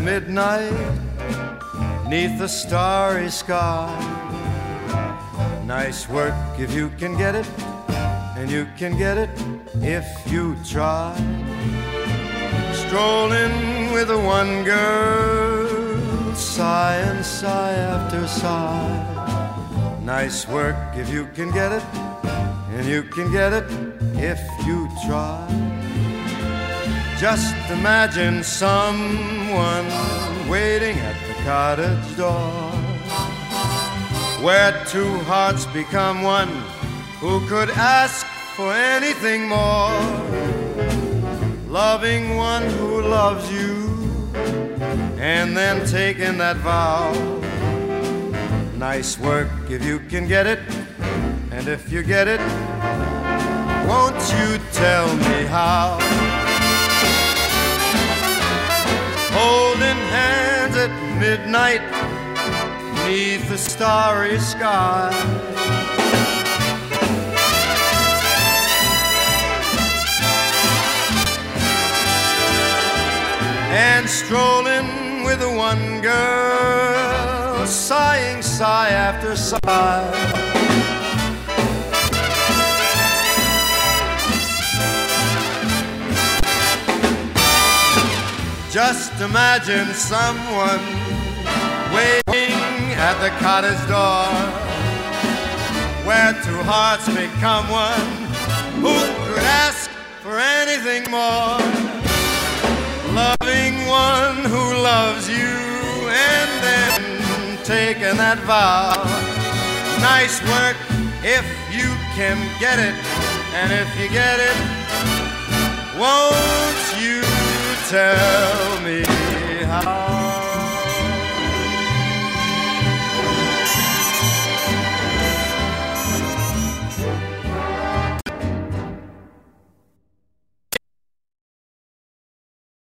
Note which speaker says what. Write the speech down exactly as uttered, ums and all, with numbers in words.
Speaker 1: midnight, 'neath the starry sky. Nice work if you can get it, and you can get it if you try. Strolling with the one girl, sigh and sigh after sigh. Nice work if you can get it, and you can get it if you try. Just imagine someone waiting at the cottage door, where two hearts become one. Who could ask for anything more? Loving one who loves you, and then taking that vow. Nice work if you can get it, and if you get it, won't you tell me how? Holding hands at midnight, 'neath the starry sky. And strolling with the one girl, sighing sigh after sigh. Just imagine someone waiting at the cottage door, where two hearts become one. Who could ask for anything more? Loving one who loves you, and then taking that vow. Nice work if you can get it, and if you get it, won't you tell